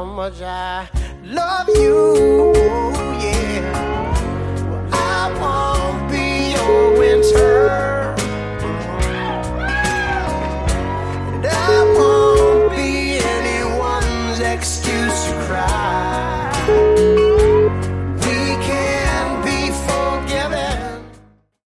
much I love you, yeah. Well, I won't be your winter, and I won't be anyone's excuse to cry.